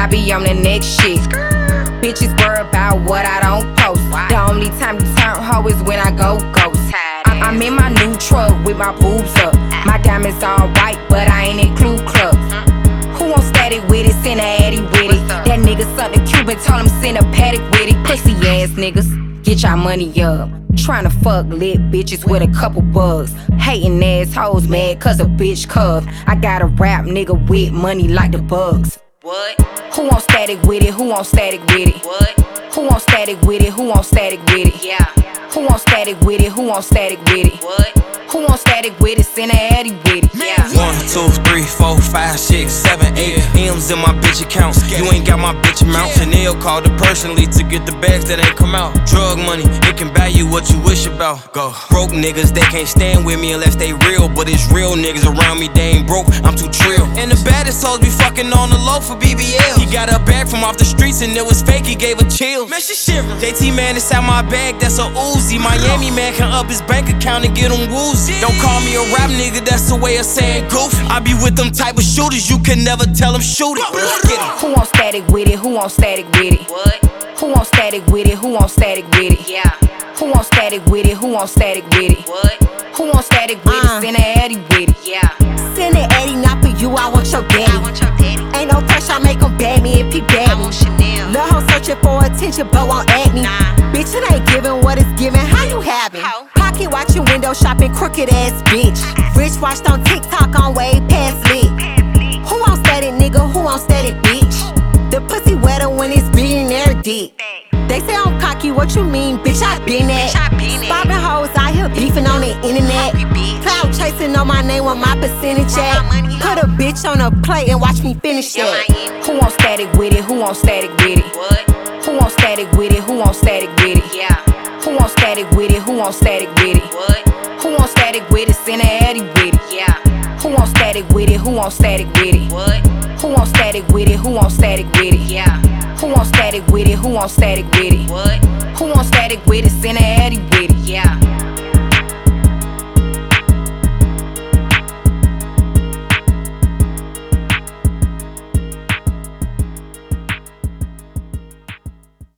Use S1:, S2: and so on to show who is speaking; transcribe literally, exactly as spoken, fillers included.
S1: I be on the next shit. Bitches worry about what I don't post. The only time you turn hoe is when I go ghost. I I'm in my new truck with my boobs up. My diamonds all white, but I ain't in Clue Club. Who won't static with it, send a Addy with it. That nigga something Cuban, told him send a paddock with it. Pussy ass niggas, get y'all money up. Tryna fuck lit bitches with a couple bugs. Hating asshoes mad cause a bitch cuffed. I got a rap nigga with money like the Bugs. What? Who won't static with it? Who won't static with it? What? Who won't static with it? Who won't static with it? Yeah. Who won't static with it? Who won't static with it? What? Who won't static with it? Send a Addy with it. Yeah.
S2: One, two, three, four, five, six, seven, eight M's in my bitch account. You ain't got my bitch amount. Chanel called her personally to get the bags that ain't come out. Drug money, it can buy you what you wish about. Go. Broke niggas, they can't stand with me unless they real. But it's real niggas around me, they ain't broke, I'm too trill. And the baddest hoes be fucking on the low for B B L. He got her back from off the streets and it was fake, he gave her chills. Man, she shivering. J T man inside my bag, that's a Uzi. Miami man can up his bank account and get him woozy. Don't call me a rap nigga, that's the way of saying goof. I be with them type of shooters, you can never tell them shoot it. Let's get it.
S1: Who won't static with it? Who won't static with it? What? Who won't static with it? Who won't static with it? Yeah. Who won't static with it? Who won't static with it? What? Who won't static with uh. it? Send a Addy with it. Yeah.
S3: Send a Addy, not for you, I want your daddy.
S1: I want your daddy.
S3: Ain't no pressure, I make him bad me if he bad me.
S1: I want Chanel.
S3: Lil' hoe searching for attention, but won't act me.
S1: Nah.
S3: Bitch, it ain't giving what it's giving. How you having?
S1: How?
S3: Pocket watching, window shopping, crooked ass bitch. Rich watched on TikTok on way past lit. Who won't static, nigga? Who won't static, bitch? The pussy wetter when it's billionaire dick. They say I'm cocky, what you mean, bitch? I been that. Bobbing hoes out here beefing on the internet. Cloud chasing on my name with my percentage at. Put a bitch on a plate and watch me finish that.
S1: Who won't static with it? Who won't static with it? What? Who won't static with it? Who won't static with it? Yeah. Who won't static with it? Who won't static with it? What? Who won't static with it? Send a Addy with it. Yeah. Who won't static with it? Who won't static with it? What? Who won't static with it? Who won't static with it? Yeah. Who won't static with it? Who won't static with it? What? Who won't static with it? Send a Addy with it. Yeah.